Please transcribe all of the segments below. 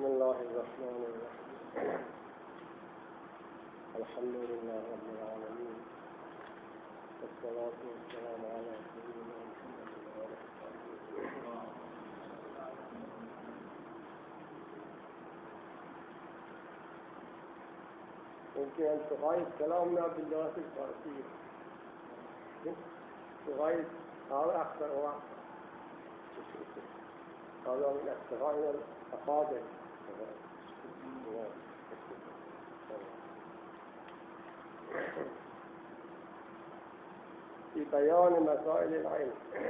بسم الله الرحمن الرحيم. الحمد لله رب العالمين، والصلاة والسلام على سيدنا محمد وعلى آله. يمكن انتقاء كلامنا باللغة الفارسية لغاية هذا أكثر وأكثر. هذا من اقتضاء الأفاضل في بيان مسائل العلم.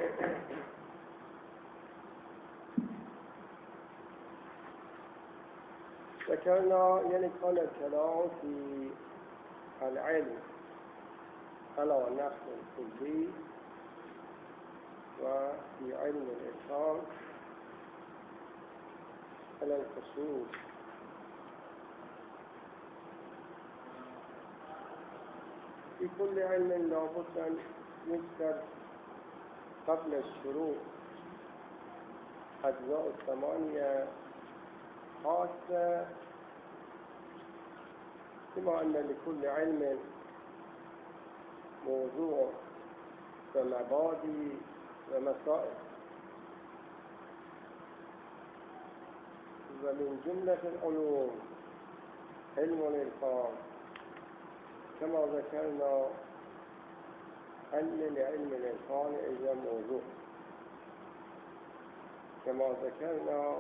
ذكرنا كان الكلام في العلم على النحو الكلي وفي علم الإتقان على الخصوص. في كل علم لابد أن يذكر قبل الشروع أجزاء الثمانية خاصة، كما أن لكل علم موضوع ومبادئ ومسائل. ومن جملة العلوم علم الإتقان، كما ذكرنا أن لعلم الإتقان أيضا موضوع، كما ذكرنا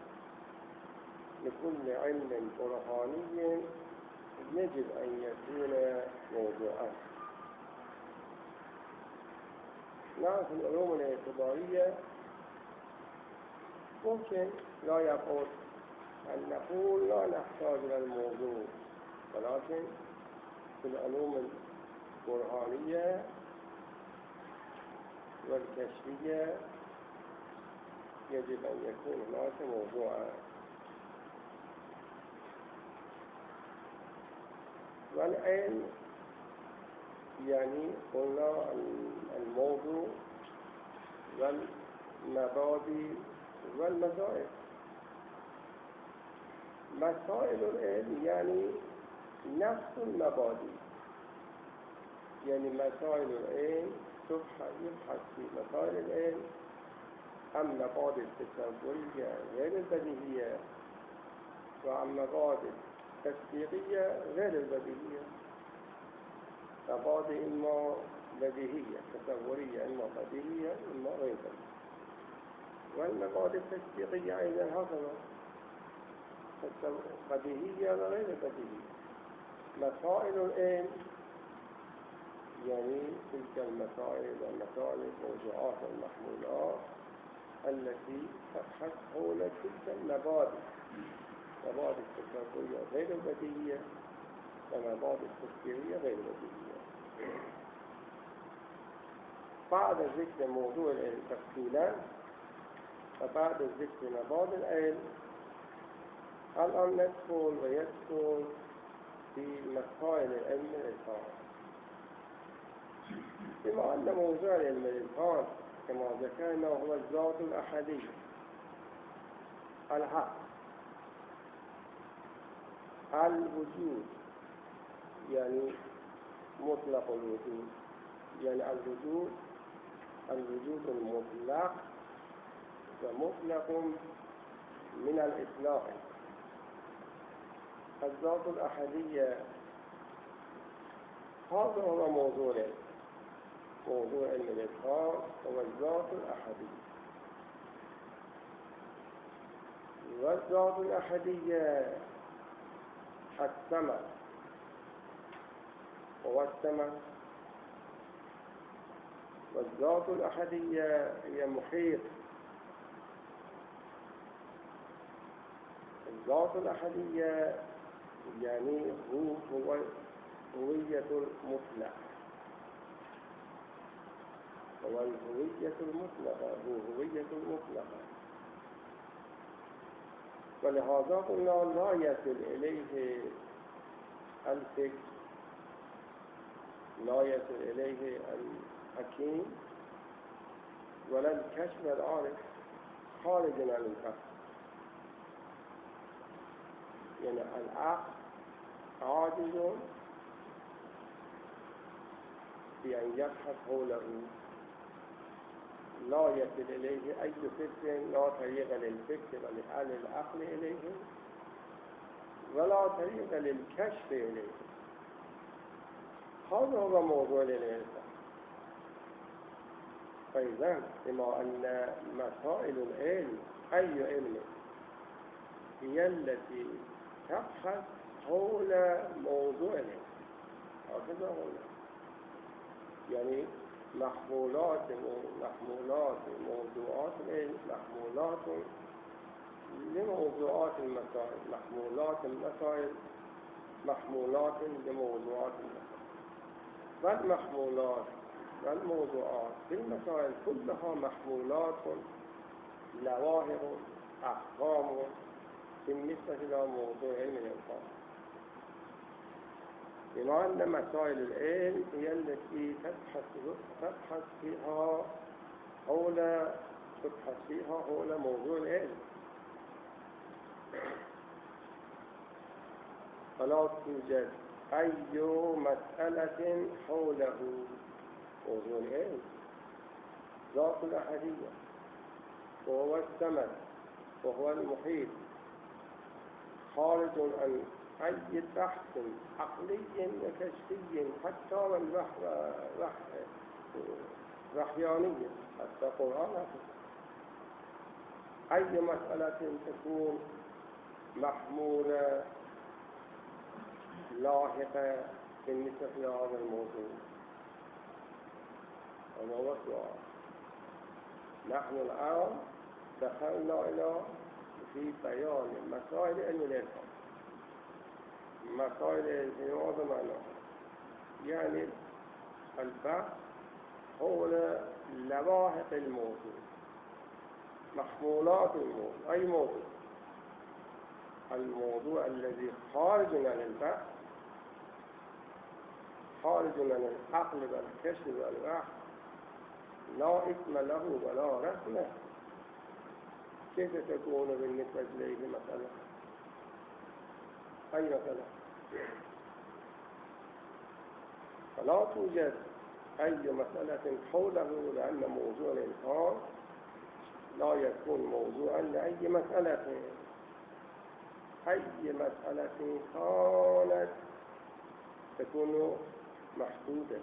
لكل علم برهاني يجب أن يكون موضوعا. نعرف العلوم الاعتبارية ممكن لا يقول أن نقول لا نحتاج إلى الموضوع، ولكن في العلوم البرهانية والكشفية يجب أن يكون هناك موضوعا. والعلم قلنا الموضوع والمبادئ والمسائل. مسائل العلم نفس المبادئ، مسائل العلم يبحث في مسائل العلم عن مبادئ التصورية غير البديهية، وعن مبادئ تصديقية غير البديهية. مبادئ إما بديهية تصورية، إما بديهية، إما غير بديهية. والمبادئ التصديقية أيضا هكذا، بديهية وغير بديهية. مسائل العلم تلك المسائل والمسائل الموضوعات والمحمولات التي تبحث حول تلك المبادئ، مبادئ التصورية غير البديهية ومبادئ التفكيرية غير البديهية. بعد ذكر موضوع العلم تفصيلا وبعد ذكر مبادئ العلم، الآن ندخل ويدخل في مسائل علم الإتقان. بما أن موضوع علم الإتقان كما ذكرنا هو الذات الأحدية، الحق، الوجود، مطلق الوجود، الوجود المطلق ومطلق من الإطلاق. الذات الأحدية هذا هو موضوع علم الإتقان، هو الذات الأحدية. والذات الأحدية السمع، هو السمع. والذات الأحدية هي محيط. الذات الأحدية هو هوية المطلق، هو الهوية المطلقة، هو هوية المطلقة. ولهذا قلنا لا يصل إليه الفكر، لا يصل إليه الحكيم ولا الكشف العارف، خارج عن الكشف. يعني العقل عاجز في أن يبحث حوله، لا يصل إليه أي فكر، لا طريق للفكر ولحل العقل إليه ولا طريق للكشف إليه. هذا هو موضوع الإنسان. فإذا بما أن مسائل العلم أي علم هي التي تبحث حول موضوع العلم، هكذا هو يعني محمولات موضوعات العلم، محمولات لموضوعات المسائل، محمولات المسائل محمولات لموضوعات المسائل، والمحمولات والموضوعات في المسائل كلها محمولات لواهر أحكام بالنسبة إلى موضوع علم الإنسان. بما أن مسائل العلم هي التي تبحث فيها حول موضوع العلم، فلا توجد أي مسألة حوله موضوع العلم ذات الأحدية، وهو السمد وهو المحيط، خارج عن أي بحث عقلي وكشفي حتى والوحياني، حتى القرآن. أي مسألة تكون محمولة لاحقة بالنسبة لهذا الموضوع، وهو السؤال. نحن الآن دخلنا إلى في بيان مسائل علم الإنسان. مسائل العلم هذا معناه يعني البحث حول لواحق الموضوع، محمولات الموضوع. أي موضوع؟ الموضوع الذي خارج عن البحث، خارج عن العقل والكشف والوحي، لا اسم له ولا رسم له. كيف تكون بالنسبة إليه مسألة؟ أي مسألة؟ فلا توجد أي مسألة حوله، لأن موضوع الإنسان لا يكون موضوعا لأي مسألة. أي مسألة كانت تكون محدودة،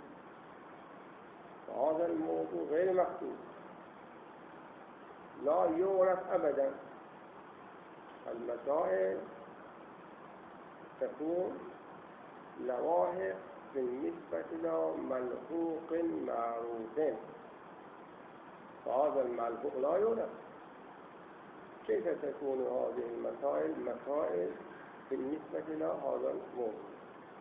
وهذا الموضوع غير محدود، لا يعرف أبدا. المسائل تكون لواحق بالنسبة إلى ملحوق معروف، وهذا الملحوق لا يعرف. كيف تكون هذه المسائل مسائل بالنسبة إلى هذا الموضوع؟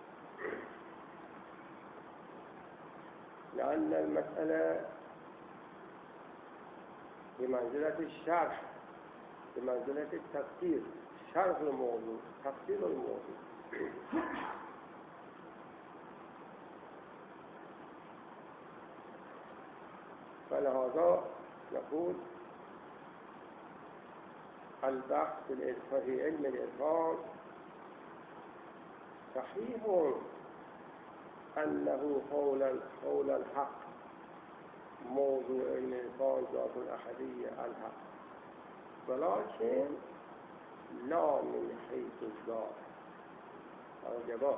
لأن المسألة بمنزلة الشرح، بمنزلة التفسير، شرح الموضوع، تفسير الموضوع. فلهذا نقول البحث في علم الإنسان صحيح أنه حول الحق، موضوع علم الإنسان ذات الأحدية الحق، ولكن لا من حيث الذات. الجواب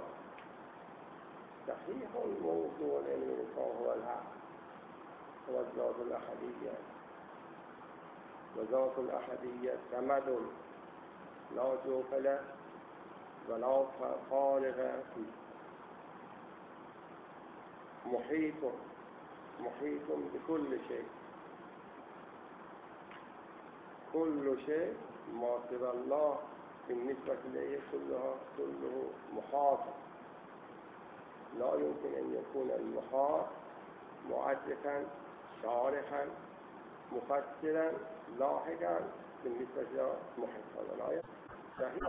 صحيح موضوع علم الإنسان هو الحق، هو ذات الأحدية، وذات الأحدية سمد لا جوف له ولا فارغ فيه، محيط بكل شيء. كل شيء ما سوى الله بالنسبة إليه كله محاط. لا يمكن أن يكون المحاط معرفا شارحا مفسرا لاحقا بالنسبة إلى محيط. هذا لا يمكن. صحيح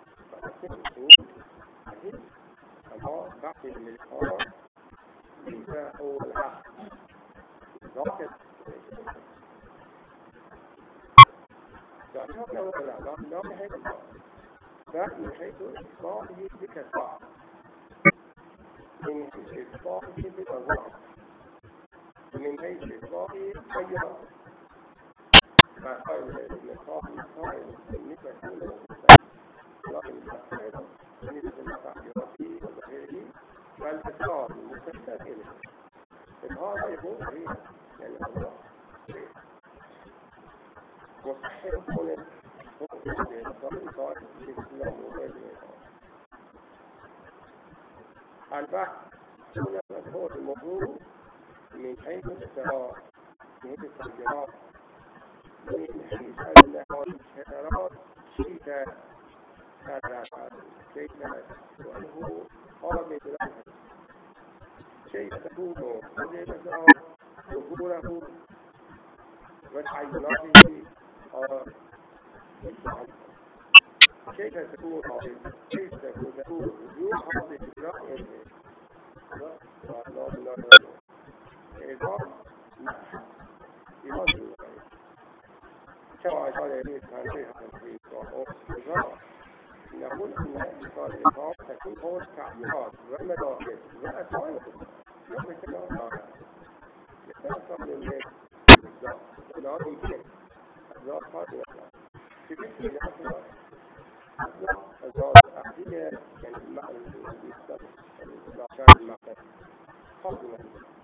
صحيح. أما بحث الإلحاد ليس هو الحق ذاك. صحيح ولا لا؟ لا محيط الله. من حيث إطلاقه بكثرة، من حيث إطلاقه بتوزع، من حيث إطلاقه خيرا. فقال النقاط بالنسبة له لكن الخير بالنسبة للمتعلقات والظاهرين والأسرار المستشفى إليه. هذا يكون صحيح يعني الله مستحيل يكون البحث هنا هو الموضوع من حيث الإسرار، من حيث التغييرات، من حيث الانحدارات كيف وأنه قابل له، كيف تكون وظيفته ظهوره وتعيناته كيف تكون وجوه هذه الإجراء كما أشار إليه التنبيه في الإجراء نقول أن إيصال الإقامة تكون هو التعبيرات والمداخل والأسماء مثل الأخرى يتأثر من الإجراء ولا يمكن الإجراء خاطئة في مثل الأخرى الإجراء الأخيرة يعني المعنى المستقبل الإجراء المعنى خاطئة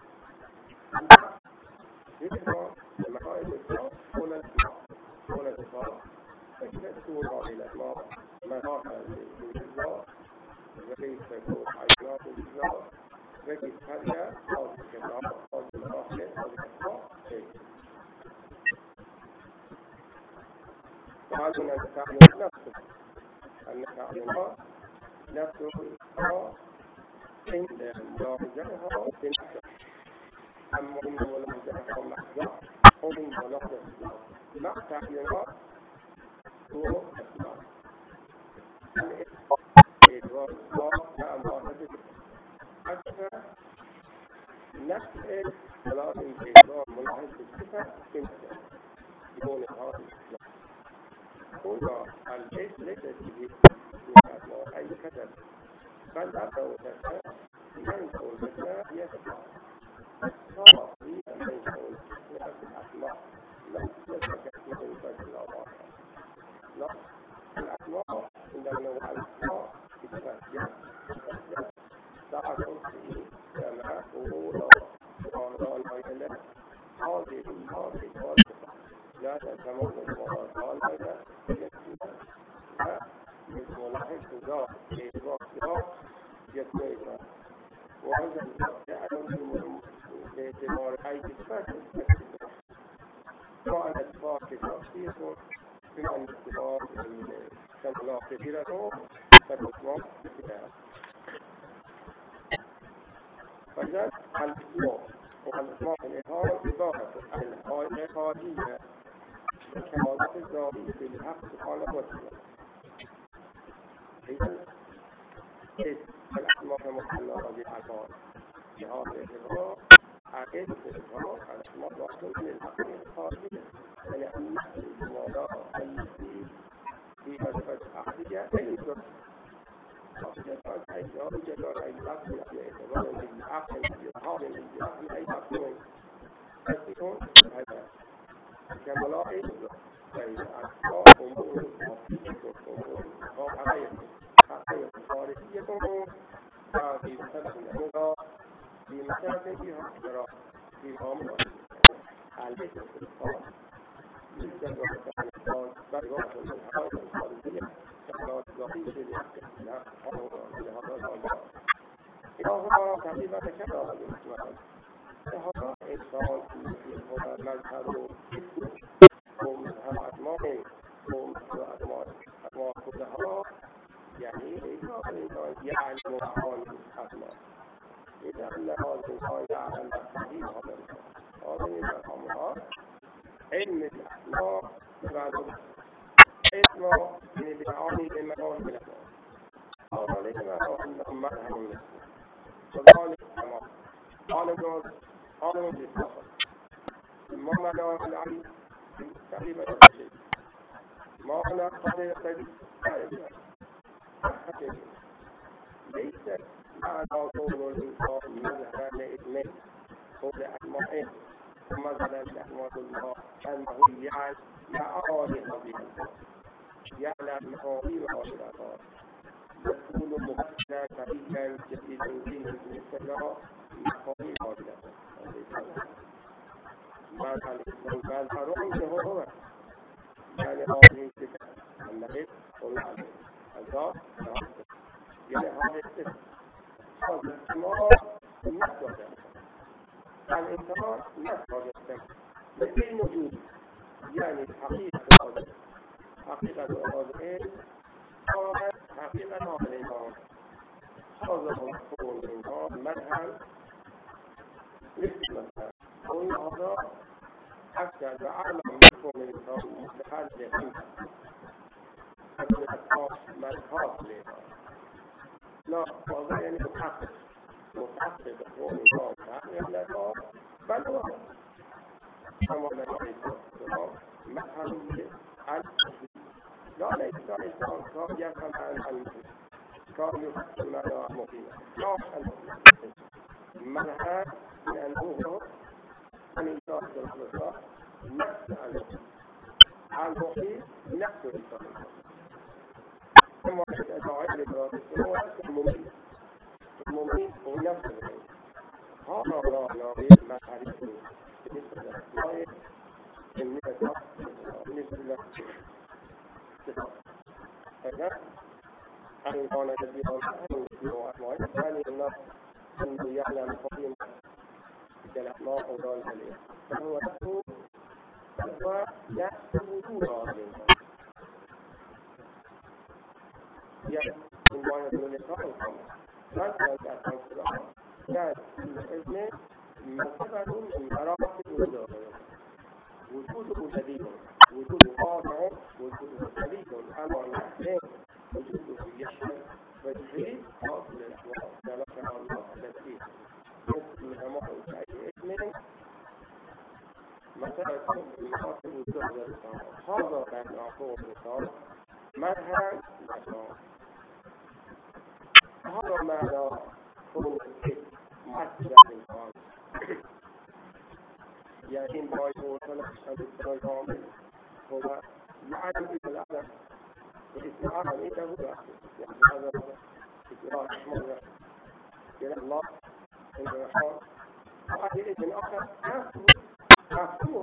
ذكر المقائد الإجراء هنا الإجراء هنا الإجراء فكذا تكون هذه الأسماء مراحل للإجراء وكيف تكون عينات الإجراء وكيف تهدى هذه الكبرات هذه المراحل هذه الأسماء وهذا التعليم نفسه أن التعليمات نفسه عند ملاحظتها بنفسه أما عند ملاحظتها محضة أو عند ملاحظتها مع تعليمات هو أسماء الإدراك مع ملاحظة أكثر نفس ولكن إدراك ملاحظة الصفة بنفسه بدون هذا الإطلاق. هنا البيت ليست به أي كذب بل أنه تسمى ينفع الفتاة يسمع الصلاة هي ينفع الأسماء لا تسمى كأسماء الله لا الأسماء عندما نوع الأسماء بتفسير تعرف فيه كما أولى ورانا إلى هذه الواجبة لا تسمى المراجعة ملاحظ ذات إدراك يتوقع وهذا يعلم باعتبار أي صفات سواء الصفات شخصية بما أن الصفات كملاحظ كثيرة فتسمى كثيرة. فإذا الإطلاق والإطلاق الإظهار إضافة الإخراجية الكمالات الذاتية للحق سبحانه وتعالى. إذن الأسماء المحللة بالألفاظ بهذا الاعتبار عقيدة الإظهار الأسماء واحدة من الحق الخارجية لأن الكمالات التي فيها صفة أحدية أيضا أحدثت أيضا جدار أي لفظ باعتبار العقل الإظهار الإظهار أي لفظ تكون هذا الكمالات فالأسماء أمور مفيدة أمور حقيقة خارجية في مثل الأمور في مثل فيها اختراع في أمر عليك الإنسان يوجد وقتان برغات من الحقائق الخارجية كمالات ضعيفة لهذا الأمر إلهما تقريبا كذا الإسلام هذا إنسان هو مذهب ومذهب أسماء وأسماء كلها يعني الإنسان يعلم معاني الأسماء إذا أن هذا الإنسان يعلم صحيح هذا الأمر علم الأسماء بعد اسمه من المعاني للمعاني بالأسماء هذا ليس معناه أنهم مذهب المسلم وذلك كما قال بالصفر ما معنى العلم تقريبا شيء ما معنى قضية لا يجب ليس معنى قول الإنسان مذهبا لاثنين قول أسمائه ومثلا نحمد الله أنه يعارض بها يعلم مواضيع الأخبار يكون مبتدا سريعا جديدا فيه مثل مفاهيم الأخبار ماذا مظهر منه هو يعني هذه الصفة النبي قل عليه الذات يعني هذه الصفة هذا السماء نفسه الإنسان نفسه مثل وجود يعني حقيقة هذا حقيقة هذا كانت حقيقة هذا الإنسان هذا هو الكون الإنسان منها مثل كل هذا حتى بعلم مفهوم الإنسان متحدث حتى الأشخاص ملحاظ لها لا هذا يعني محقق هو الإنسان يعني لا بل هو كما نقول مثل لا ليس الإنسان كان يفهم عن المسلم كان يفهم معنى مقيمة لا المسلم منها لأنه هو الإنسان الخلصة نفس المقيم نفس الإنسان ثم الأدعاء للرسول هو المميت هو نفس الإنسان هذا لا نريد ما تعرفه بالنسبة للأسماء بالنسبة للصفات هذا الإنسان الذي هو أسماء ثاني الناس أنه يعلم قديم الأسماء وذلك عليه فهو نفسه فهو نفس وجوده يعني من ما يدل لقاء القمر مثلا الأسماء السبعة كان الاسم مرتبة من مراتب وجوده جديد وجوده قاطع وجوده جديد أمر الأحلام وجوده يشمل وجهه أصل الأحوال ذلك الله الذي يسمى معه أي اسم مثلا من مراتب وجوده هذا كان أعطوه مثال منها الأشعار هذا معنى كون الاسم مؤثر الإنسان يعني ما يقول فنحشد الرجال هو يعلم إذا الأدب الاسم عالم إذا هو يعني هذا إجراء اسمه إلى الله إن الرحمن وأهل اسم آخر نفسه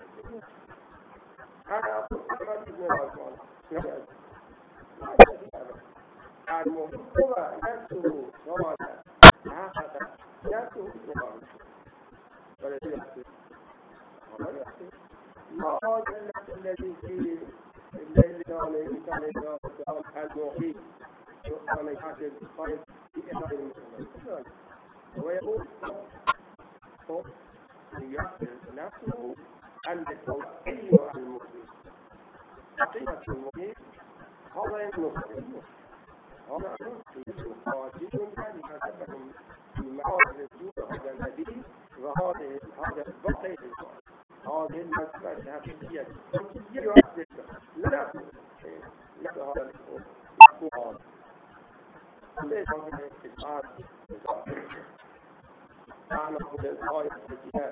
أنا أقول أحمد ابن الرحمن المهم هو نفسه صالح هكذا نفسه ابن الرحمن والذي يحسن ما هذا الذي في الليل كان الموحيد كان يحاسب الصائم في إحدى المسلمين ويقول يحسن نفسه أن التوحيد المسلم حقيقة المسلم هذا المسلم هذا المسلم قاتل كان يحاسبهم في معارض الجود هذا الذي وهذا البقي هذه المسألة الحقيقية يؤثر لا هذا السؤال ليس هذا الاستشعار معنى كل الآية الجهاد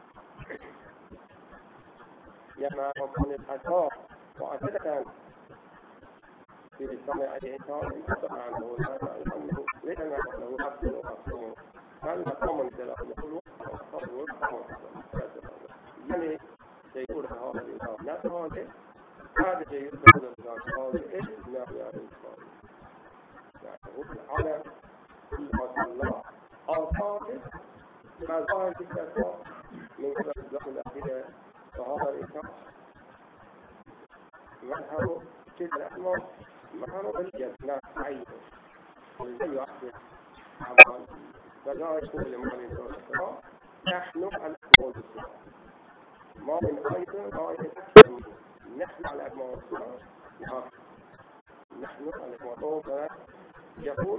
لما كان الحساب وأساسا في السماء الإنسان يستطيع عنه لأنه ليس له عبد ومقصوم هذا مقام لله يقول يعني سيقول هذا الإنسان لا هذا سيقول هذا الإنسان لا الإنسان يعني على الله الصادق ما ظاهر في الأسواق من قبل الزخم الأخيرة فهذا الإنسان مظهر كل الأسماء مظهر باليد لا عين والذي يحدث عمل فلا يكون لمن الإنسان نحن الأسماء والصفات ما من آية نحن على الأسماء والصفات نحن على الأسماء والصفات يقول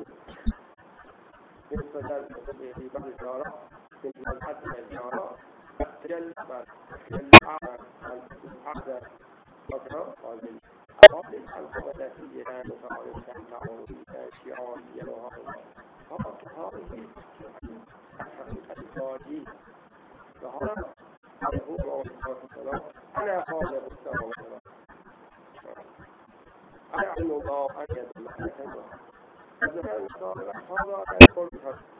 في بعض الإشارات في الحد الإشارات تجلى أعلى فترة أقابل القدسية متعارف تعارفية شعارية وهذا هذه الحقيقة الخارجية فهذا هو السلام أنا خالق السماء والأرض أنا علم الله أن يد الله الزمان الصالح هذا يقول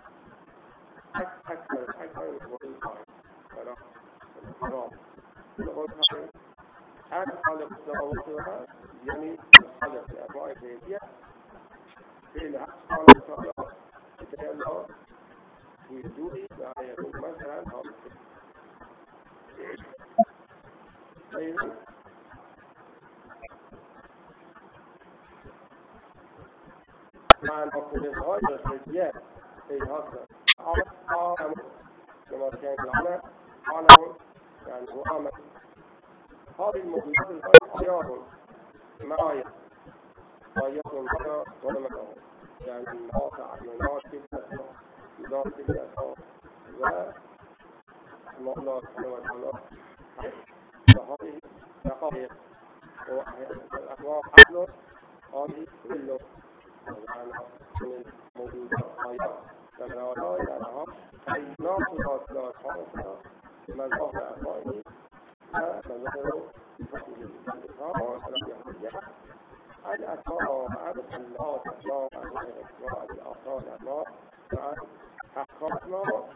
أكثر من القرآن فلا الحرام يقول أنا خالق السماوات والأرض يعني خالق الأنواع الغيبية في الحق خالق السماوات يتجلى في وجودي لا يكون مثلا هذا أيضا مع المفهوم الغاية الغيبية في هذا عالم كما كان العالم عالم يعني هو عالم هذه الموجودات الغير آيات معايا آيات غير ظلمة يعني الناس عينات كبيرة ذات كبيرة والله سبحانه وتعالى فهذه دقائق والأنواع حصل هذه كله من الموجودات آيات لما لا يعلمها كائنات لا تعرفها مظاهر أفعاله فمظاهر الإظهار الأبيضية الأسماء عبد الله أسماء الأسماء الآثار الأسماء أحكامنا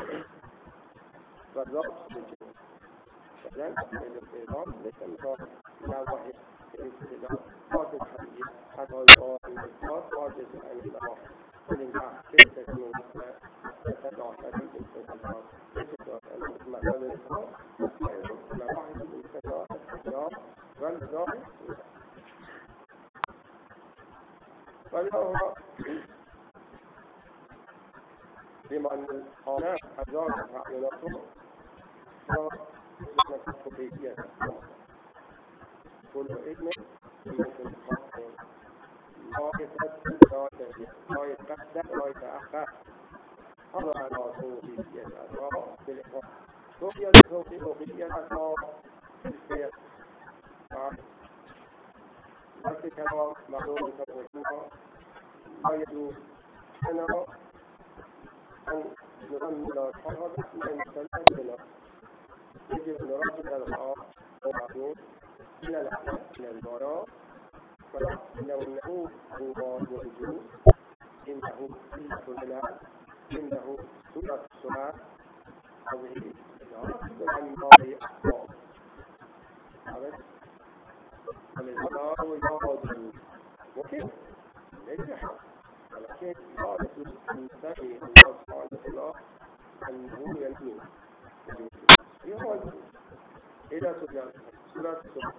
فالذات بالجنة فلن الإظهار ليس من الوحي الاستدلال قاعدة الحديث حتى يقال الإثبات قاعدة الإنكار والإنكار كيف تكون تتبع فريق الاستدلال مثلا الإثبات مباحث الاستدلال والظاهر فالله بما أن الآلام أجار تعملاتهم فنحن خطيئية كل علم ممكن تحقق لا يتبدل لا يتبدل لا يتقدم لا يتأخر هذا على توحيدية الأسرار بالإخوة توحيدية الأسرار بالخير لكن كما معلوم تقولها لا يجوز لنا أن نؤمن الحرب من سلسلة يجب أن نرجع الحرب ومعلوم إلى الأحد إلى البراء فإنه هو الوجود إنه سورة البلاد إنه سورة السماء هذه الأرض عن الله أحكام الإظهار والباطل ممكن ليس حق ولكن لا يجوز أن تسمي الله سبحانه وتعالى أنه يمين في هذا إلى سورة السماء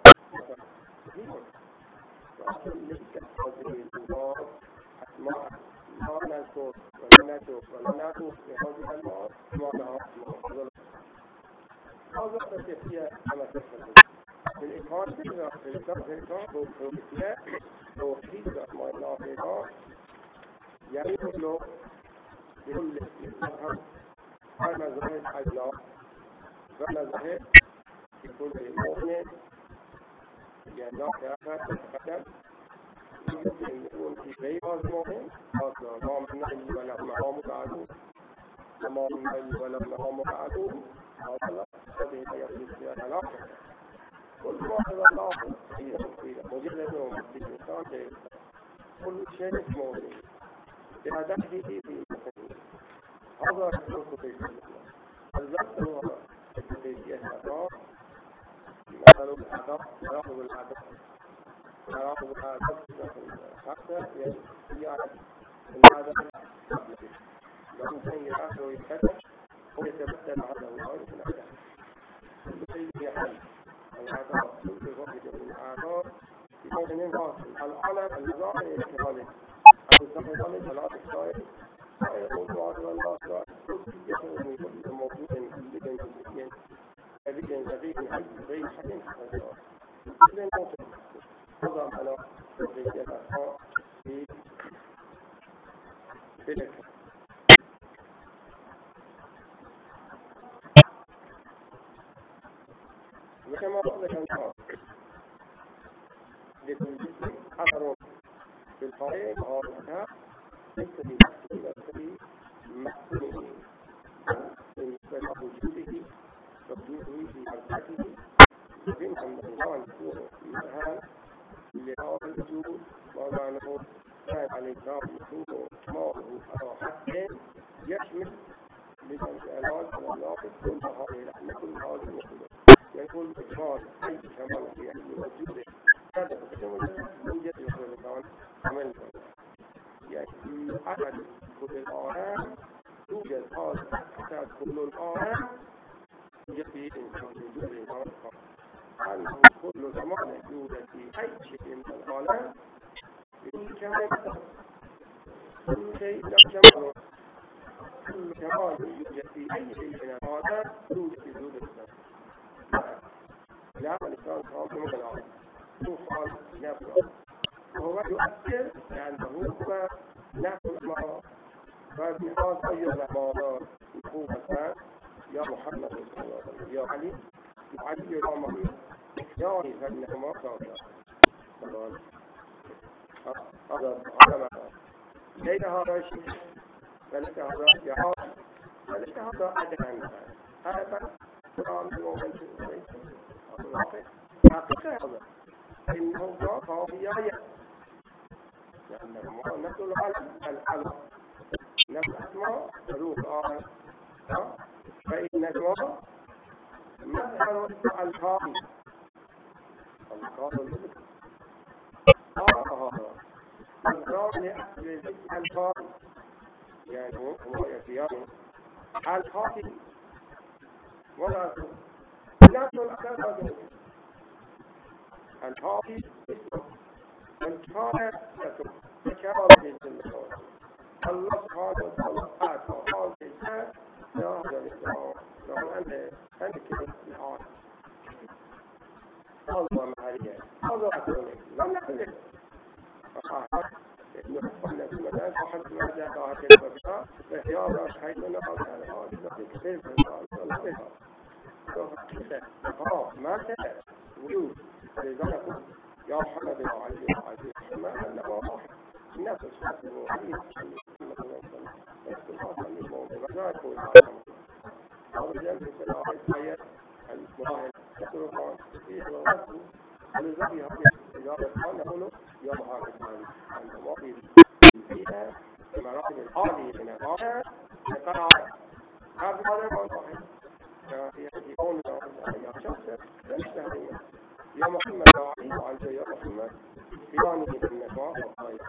ولكن ليست هذه الأمور أسماء لا نذكر ولا نترك ولا نعرف في هذه الأمور ما لها أسماء هذا تكفيه كما تفهم الإنكار في الإنكار والتوحيد توحيد أسماء الله تعالى يعني له بكل مذهب المذاهب الله والمذاهب بكل مؤمن يعني آخر تقدم يمكن يكون في غير المؤمن أصلا ما من نهي ولا مقام بعده وما من نهي ولا مقام بعده هذا هذه يصير فيها الآخر كل واحد الله فيه مجرد في الإنسان كل شيء موجود بهدفه في مكانه هذا يكون في الزبط هو التفكير الأسرار مثل الأدب يأخذ الأدب يأخذ الأدب حتى يعرف الأدب قبله لأنه يأخذ ويكتب ويتبدل هذا الغير من الأدب كل شيء يحل الأعداء كل واحد من الأعداء يكون العالم النظام كذلك المستقبل ثلاث أشياء يقول بعض الناس يقول من كل موضوع كل جزئيا كبير كبير حي غير حي كل موضوع هذا على توحيد الأسماء في تلك وكما قلت لكل جسم أثر في الطريق هذا ليس في نفسه وفي مفهومه بالنسبة لوجوده وجوده في حركته يمكن أن يكون مثلا لهذا الوجود ومعنه كان الإنسان وجوده إكماله على حد يشمل للآلات والناقص كل هذه الأحمال كل هذه الوجود يقول إكمال أي كمال في أي وجوده هذا يوجد في الإنسان عمل يعني أحد كل الآلام يوجد هذا أحد كل الآلام يوجد في إنسان وجود الإنسان أنه كل زمان يوجد في أي شيء من الآلام يوجد كمال كل شيء لا كمال كل كمال يوجد في أي شيء من الآلام يوجد في وجود الإنسان لا الإنسان كامل من الآلام طوفان نفسه وهو يؤثر لأنه هو نفس الأمارات فبهذا أيضا الأمارات نقول مثلا يا محمد صلى الله عليه وسلم يا علي علي الأمر اختياري فإنهما صادق هذا مثلا ليس هذا شيء فلك هذا جهاز فلك هذا أدنى هذا قرآن المؤمن حقيقة هذا إنه صافي لأنه نفس العلم نفس الأسماء حروف آخر فإن الاسماء مظهر الألفاظ الألفاظ المذكر هذا مظهر الألفاظ يعني هو يسيان الخاطئ ولا نفس الأسماء الخاطئ الكائن يكون كامل بالله الله سبحانه وتعالى هذا الإنسان يا الإسلام أنت كيف الآن هذا معرية هذا أقول لم نقل نحن مثلا صاحب ما جاء هكذا بها اختيار حيث نقل هذا كثير من الله ما كان وجود لذلك يا محمد وعلي وعلي ما أنه واحد نفس الشخص الوحيد نفس الخاصة للموضوع لا يكون هذا الجانب في الآية المراهن يقولون فيه الغسل ولذلك هذه الإجابة نقول يا محمد أن المواضيع فيها المراحل العالية من الآية القراءة هذا الموضوع يقول يا شخص يشتهي يا محمد وعلي وعلي يا محمد فلانه من النسوان والخير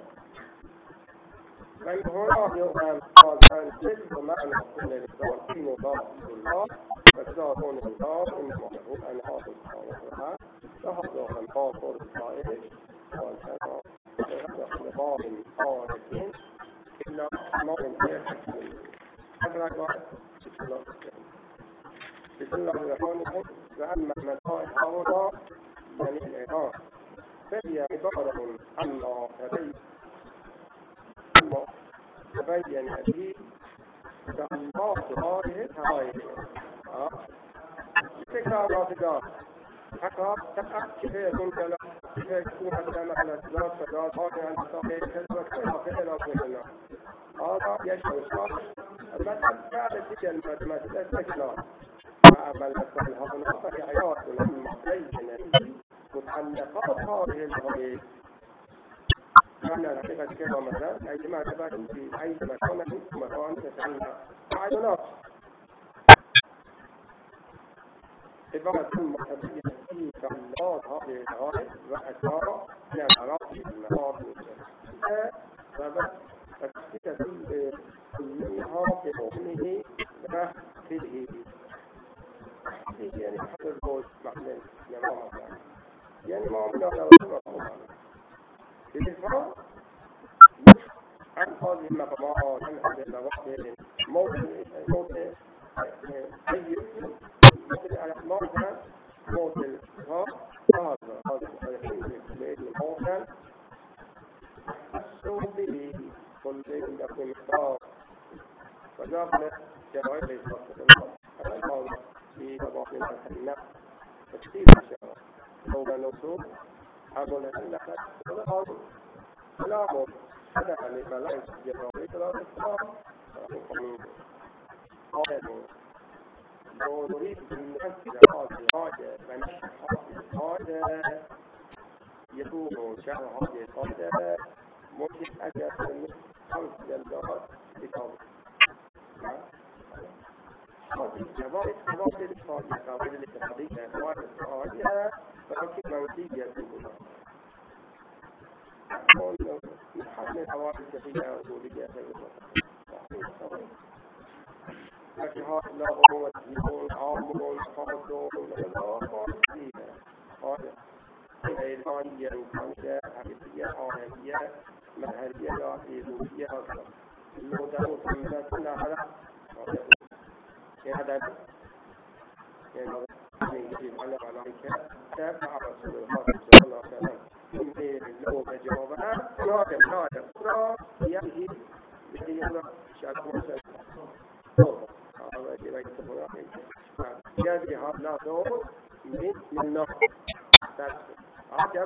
فإن هنا يوم قال أن تلك معنى كل الإسلام في مضاف الله فكذا كون الله إنما هو أن هذا الصلاة فهذا الآخر الصائر والكذا هذا خلطاب آرسين إلا أحمر يحكم هذا قال بسم الله الرحمن الرحيم وأما مسائل هؤلاء يعني الإعراب فهي عبارة عما تبين به تأمات هذه الهوائل تكرارات ذات حتى تقع كيف تنقل كيف تكون أسلام على الثلاث فجات هذه عن الصحيح كذبة كيف فعلا كلنا هذا يشمل الصالح المسألة بعد تلك المسألة تكرار أما المسألة هذا فهي عيات لما بين متعلقات هذه الهوائل كان الحقيقة كما مثلا عندما تبعتم في أي مكان تتعلق معلومات عبارة محددة في تعلقات هذه الهوائل وأثار من العراق المناطق فبتحديث منها بحكمه وفيه يعني حتى الزوج معنى يعني ما من هذا الإنسان عن هذه المقامات عن هذه المواقف موت أي مثل الأحمار موت الإنسان هذا الموت أسروا به كل شيء يكون مقدار وجاء جوائز الإنسان في مواقف النفس تكتيب الشهوة حول النصوص أقول لك الأرض كلام هذا الملائكة جبرائيل عليه السلام قائم لو نريد أن نفذ هذه الحاجة ونشرح هذه الحاجة يكون شرح هذه الحاجة ممكن أجل من 5 جلسات بكامل. هذه الجوائز هذه القواعد الاقتصادية قواعد الحاجة ولكن موجودة تكون نحن القواعد الفقهية والأصولية لكن هذا لا هو يكون عام خاص هذا إيرانية روحانية حقيقية عالمية مذهبية لا إيروبية هذا الموضوع كله كله هذا هذا يعني يجب على الملائكة تابع رسول الله صلى الله عليه وسلم من لو جوابها لا يأتي بهذا شرط مسلم هذا يبقى يسمونه يعني هذا دور من نوع هذا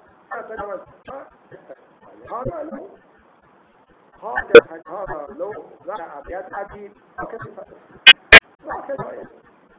لو لا أبيات عجيب هكذا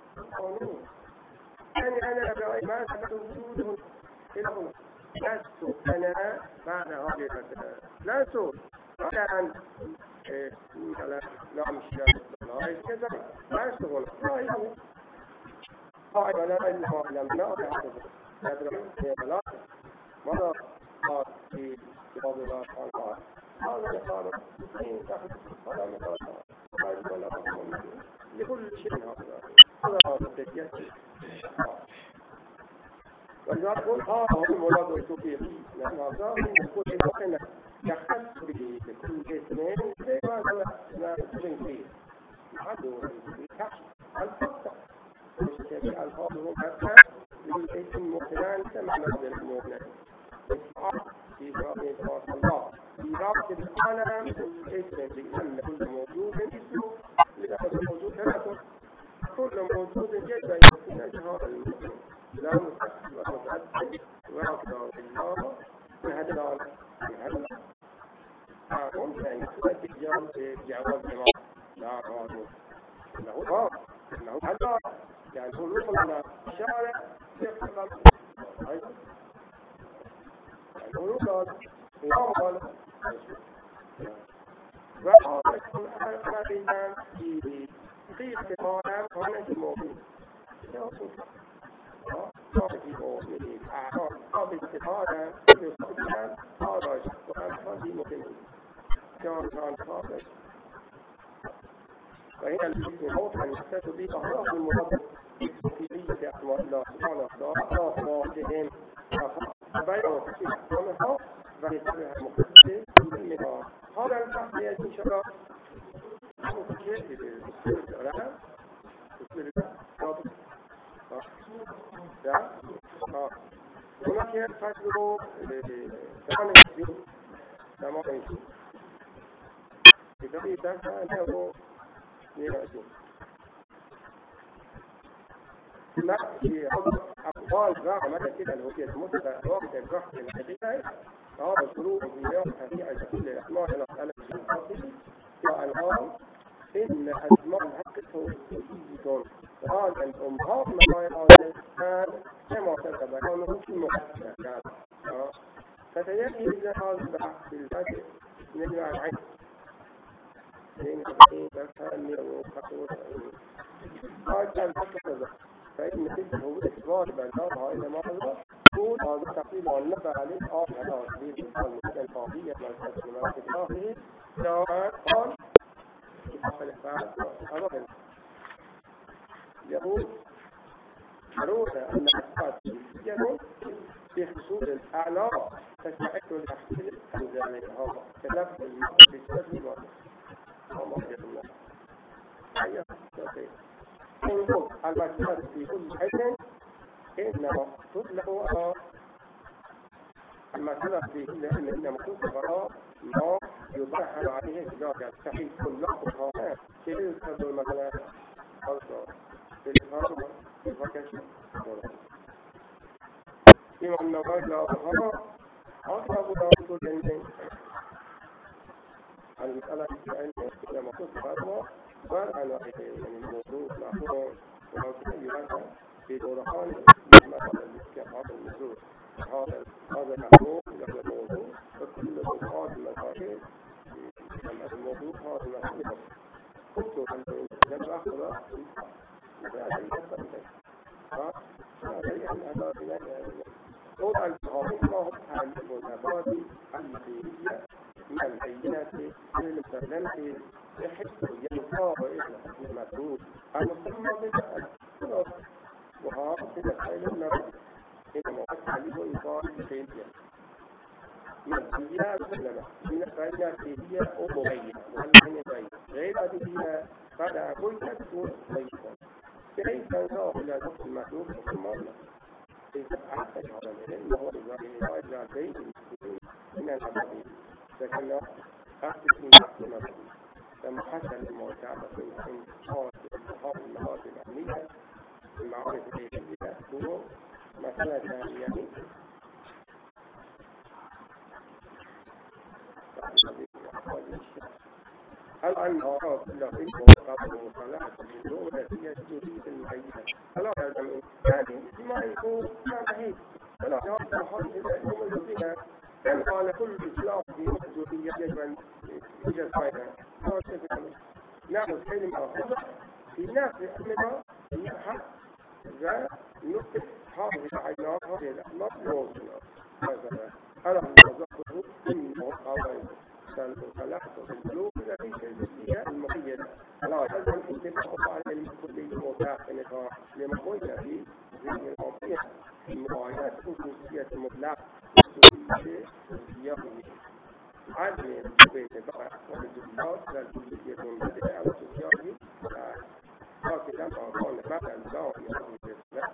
يعني أنا أبغى ما تقولون إلى هنا لست أنا بعد هذه المسألة لست أنا مثلا لا مش لا كذا لا أشتغل لا يعني قاعد ولا إلا لم نأخذ هذا مرة قال في كتاب الله تعالى هذا قال هذا مثلا لكل شيء هذا التجسس ولذلك قل هذا هو المراد الصوفي لأن هذا يقول إنه يختص به بكل اسمين زي ما لا تشين فيه عدو الكشف الفتح وشكل الفاظه حتى للاسم مقتران كما نقدر المؤمن في رابط الله في رابط العالم الاسم لأن كل موجود اسمه لأن موجود ثلاثة كل موجود يجب أن يكون المسلم لا متأكد وأكبر الله بهذا العالم ممكن أن يكون جواب لا أعلم إنه هذا يعني هو يدخل على الشارع يدخل على يعني هو يقول يقول وهذا يكون على الإنسان في قيمة العالم هنا المؤمن هذا المؤمن قابل العالم يستطيع هذا وأن هذه مؤمن كان قابل فهنا الموت أن يحتاج به أخلاق المرض في بيئة أحوال الله سبحانه وتعالى أخلاقهم فبيعوا في أحوالها فهي مقدسة منها هذا البحث يجب شرع مفكر بسهولة العلم بسهولة هناك فجر ثمان إذا أنه ما في أقوال زعمت كده اللي هو المثبت وقت البحث الحقيقي هذا شروط بناء هذه كل الأسماء المسألة الشرطية والآن إن أسماء الحق توحيد وهذا الأمهات مقايا الإنسان كما تتبعونه في المحدثات فتيجي إذا هذا البحث بالفتح نجمع العين من تفهم وخطوة هذا الفكرة فإن هو إثبات بلغها إلى مرة يقول هذا تقليل والنفع عليه هذا تقليل الإنسان الفاضية من تسليمات الله سواء قال كتاب الإحسان أبدا يقول ضرورة أن الأسباب يقول في حصول الأعلى تستحق لتحصيل ذلك هذا كلام المقصد انظر المسألة في كل حين إنما تطلق المسألة في كل حين إنما تطلق ما يضحل عليه إجابة تحيل كل لحظة كيف يستخدم مثلا في الإظهار في الفكش فيما أن وجهها أقرب إلى كل المسألة إلى مقصود هذا وعلى يعني الموضوع نحن ولكن يرجع في دوران مثلا هذا الموضوع هذا الموضوع هذا الموضوع وكل هذه المسائل الموضوع هذا الموضوع كنت لم أخذ هذا المسألة هذا طبعا التعاطي ما هو تعريف المبادئ الحقيقية من البينات المسلمة يحب ينصاب إلى المسؤول المسمى بالمسألة وهذا في مسائل النظر إنما التعليم الإنسان الحقيقية من البينات المسلمة من البينات هي مبينة والبينة بينة غير هذه فلا بد تكون بينة بحيث تنصاب إلى نفس المسؤول مسمى إذا أعطت هذا العلم وهو إذا بين المسلمين من الأبدين لكن أخذ من نفسه لما حصل المعتبر من انتقال المهارات العلمية المعارف العلمية هو مسألة ثانية هل أن هذا كله في مقابل مصالحة الجذور هي تريد المعينة فلا يعني بما يكون بعيد فلا يعطي حظ العلوم الذين كان قال كل إسلام في محدودية يجب أن يوجد فائدة نعمل كلمة أخرى في ناس أمنا هي حق ونكتب هذه العينات هذه الأخلاق موجودة هذا أنا أذكره إنه قال فلحظة الجلوب التي هي المقيدة لا يلزم انتباه على العلم الكلي وكافنها لما قلنا في ذهن العطية في مراعاة خصوصية المطلق خصوصية الزيادة عدم بيت بقى والجلوب للكلية المنبدئة على خصوصيته هكذا ما قال بقى الزاوية في الإسلام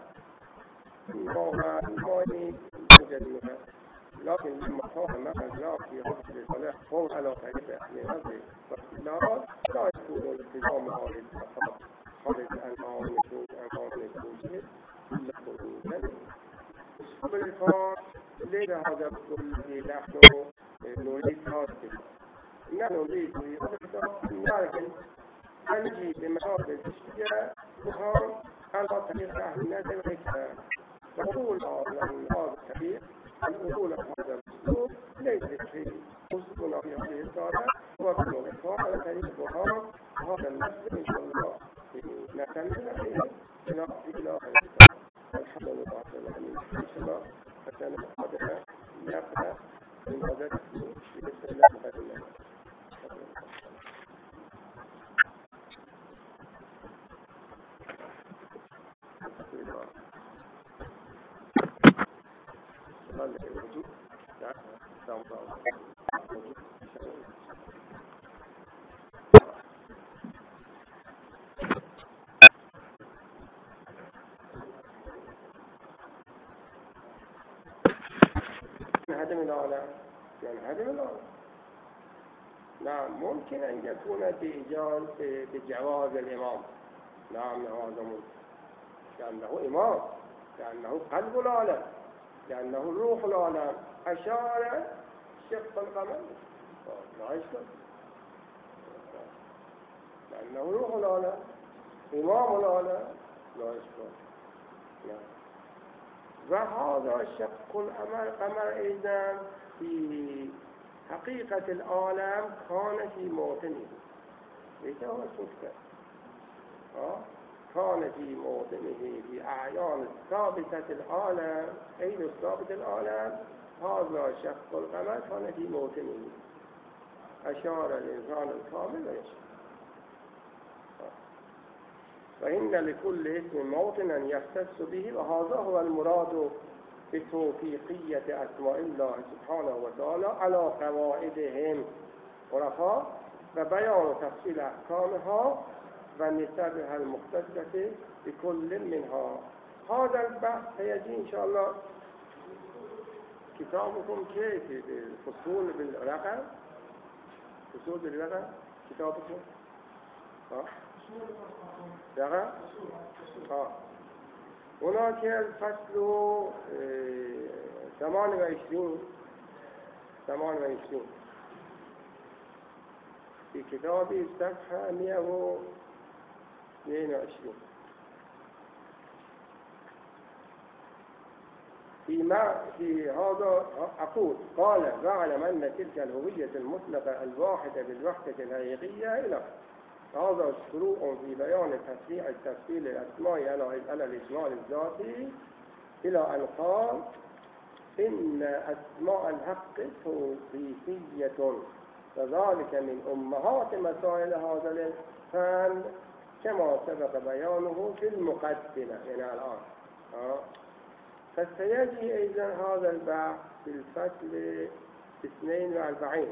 المعنى مجددها لكن لما قام مثلا في غسل الصلاة هو على طريقة لهذه الاختلاط لا يكون الالتزام هذه الصفات هذه الأنواع الوجود إلا خروجا بالفعل لذا هذا كله نحن نريد هذا نحن نريد لكن نجي بمحاضر الاشتياء وهم على طريقة الناس الحكمة نقول هذا الطريق الأصول هذا الأسلوب ليس في أسلوبنا في هذه الصالة وكل الإخوة على طريق البخار وهذا النسل إن شاء الله نكمل فيه إلى الحمد لله إن شاء الله حتى نقدر نبدأ من هذا الأسلوب بسم الله الرحمن الرحيم هدم العالم يعني هدم العالم نعم ممكن أن يكون بجواز الإمام نعم هذا ممكن لأنه إمام لأنه قلب العالم لأنه روح العالم أشار شق القمر لا يشكر لأنه روح العالم إمام العالم لا يشكر وهذا شق القمر أيضا في حقيقة العالم كان في موطنه ليس هو الشكر كان في موطنه في أعيان ثابتة العالم أين ثابت العالم هذا شق القمر كان في موطنه أشار الإنسان الكامل ويشكر فإن لكل اسم موطنا يختص به وهذا هو المراد بتوفيقية أسماء الله سبحانه وتعالى على قواعدهم ورفع وبيان تفصيل أحكامها ونسبها المختصة بكل منها هذا البحث سيجي إن شاء الله كتابكم كيف الفصول بالرقم فصول بالرقم هناك الفصل 28 في كتابي صفحة 122 في هذا أقول قال واعلم أن تلك الهوية المطلقة الواحدة بالوحدة الحقيقية إلى هذا شروع في بيان تفريع التفصيل الأسماء على الإجمال الذاتي إلى أن قال إن أسماء الحق توقيفية وذلك من أمهات مسائل هذا الفن كما سبق بيانه في المقدمة يعني الآن فسيجي أيضا هذا البحث في الفصل 42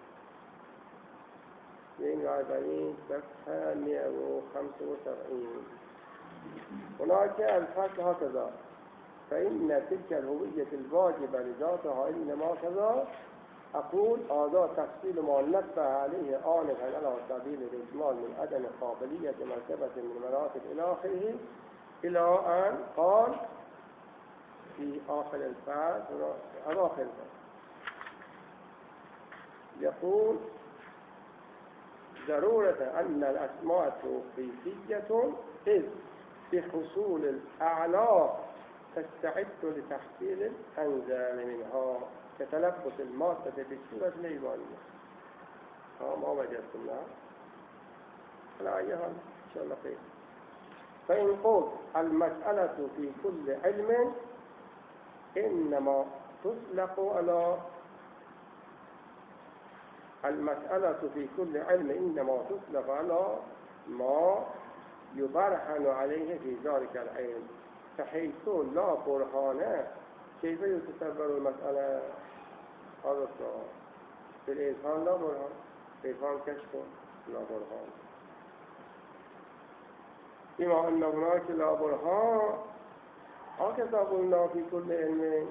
صفحة 175 هناك الفصل هكذا فإن تلك الهوية الواجبة لذاتها إنما كذا أقول هذا تفصيل ما نبه عليه آنفا على سبيل الإجمال من عدم قابلية مرتبة من مراتب إلى آخره إلى أن قال في آخر الفصل يقول ضرورة أن الأسماء توقيفية إذ بحصول الأعلى تستعد لتحصيل الأنزال منها كتلبس المادة بالصورة الإيمانية ما وجدتم لها على أي حال إن شاء الله خير. فإن قلت المسألة في كل علم إنما تطلق على ما يبرهن عليه في ذلك العلم فحيث لا برهان كيف يتصور المسألة هذا السؤال في الإذهان لا برهان إذهان كشف لا برهان بما أن هناك لا برهان هكذا قلنا في كل علم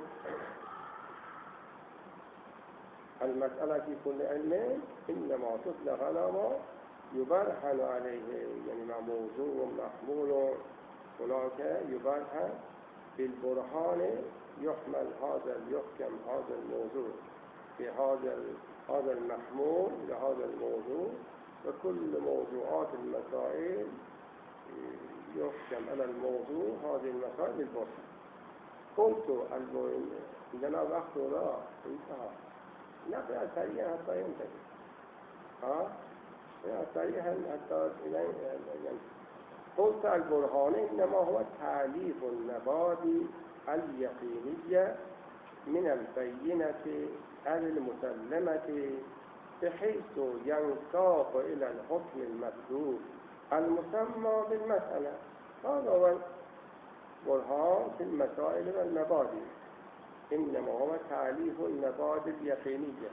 المسألة في كل علم إنما تطلق على ما يبرهن عليه يعني مع موضوع محمول هناك يبرهن بالبرهان يحمل يحكم هذا الموضوع في هذا المحمول لهذا الموضوع وكل موضوعات المسائل يحكم على الموضوع هذه المسائل بالبرهان. قلت عندنا وقت لا انتهى نقرأ سريعا حتى ينتهي سريعا حتى ينتهي. قلت البرهان إنما هو تعليف النباد اليقينية من البينة المسلمة بحيث ينساق إلى الحكم المطلوب المسمى بالمسألة. هذا هو البرهان في المسائل والمبادئ إنما هو تعليف النباد اليقينية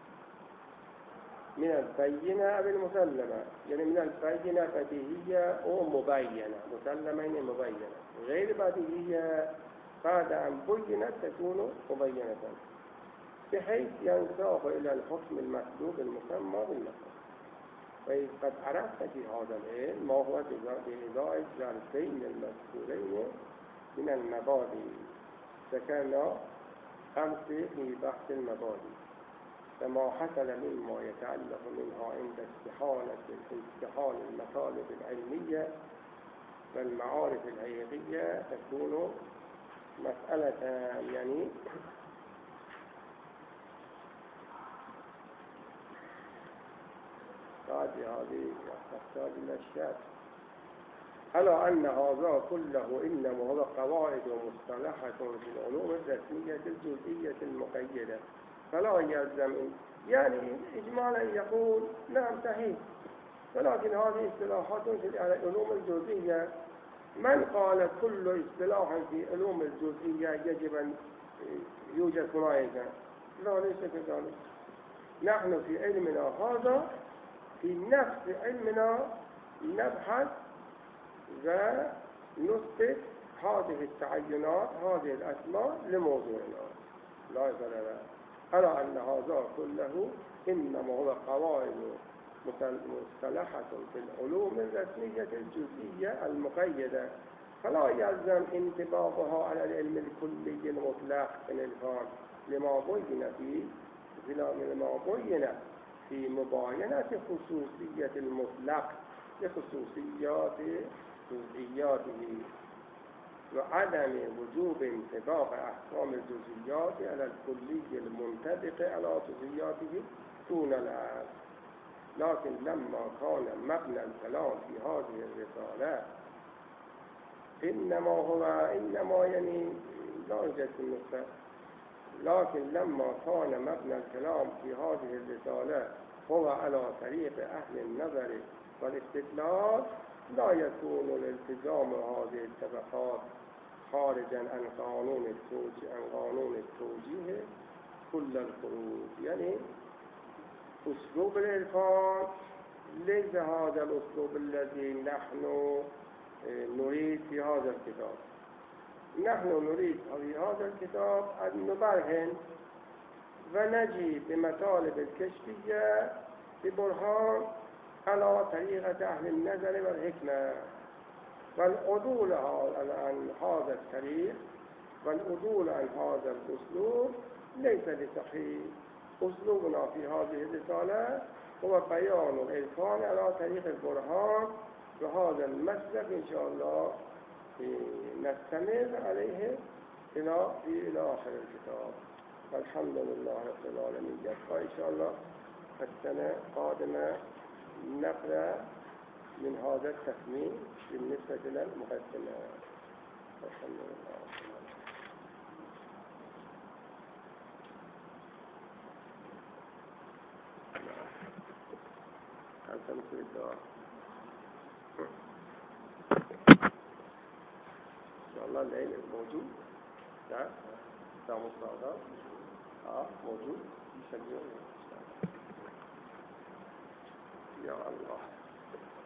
من البينة بالمسلمة يعني من البينة بديهية ومبينة مسلمة مبينة غير بديهية بعد أن بينت تكون مبينة بحيث ينساق إلى الحكم المطلوب المسمى بالمسألة. وإذ قد عرفت في هذا العلم ما هو بإضاءة الظرفين المذكورين من المبادئ ذكرنا أمس في بحث المبادئ فما حصل مما يتعلق منها عند استحال المطالب العلمية والمعارف الحقيقية تكون مسألة يعني هذه تحتاج إلى الشك على أن هذا كله إنما هو قواعد مصطلحة في العلوم الرسمية الجزئية المقيدة فلا يلزم يعني إجمالا يقول نعم صحيح ولكن هذه اصطلاحات في العلوم الجزئية من قال كل اصطلاح في علوم الجزئية يجب أن يوجد هناك لا ليس كذلك. نحن في علمنا هذا في نفس علمنا نبحث ونثبت هذه التعينات هذه الأسماء لموضوعنا لا يزال على أن هذا كله إنما هو قواعد مصطلحة في العلوم الرسمية الجزئية المقيدة فلا يلزم انطباقها على العلم الكلي المطلق بالإلفان لما بين في مباينة خصوصية المطلق لخصوصيات جزئياته وعدم وجوب انطباق أحكام الجزئيات على الكلي المنطبق على جزئياته دون الأصل. لكن لما كان مبنى الكلام في هذه الرسالة إنما يعني لا يوجد النقطة، لكن لما كان مبنى الكلام في هذه الرسالة هو على طريق أهل النظر والاستدلال لا يكون الالتزام هذه الطبقات خارجا عن قانون التوجيه كل الخروج. يعني أسلوب الإلفان ليس هذا الأسلوب الذي نحن نريد في هذا الكتاب. نحن نريد في هذا الكتاب أن نبرهن ونجي بمطالب الكشفية ببرهان على طريقة أهل النظر والحكمة، والعدول عن هذا الطريق والعدول عن هذا الأسلوب ليس بصحيح. أسلوبنا في هذه الرسالة هو بيان الإلفان على طريق البرهان، وهذا المسلك إن شاء الله نستمر عليه إلى آخر الكتاب. والحمد لله رب العالمين. يبقى إن شاء الله السنة القادمة نقرأ من هذا التصميم بالنسبة للمقدمة. الحمد لله. أنتم الدعاء إن شاء الله. الليل موجود نعم سامو الصلاة موجود يسجل يا الله.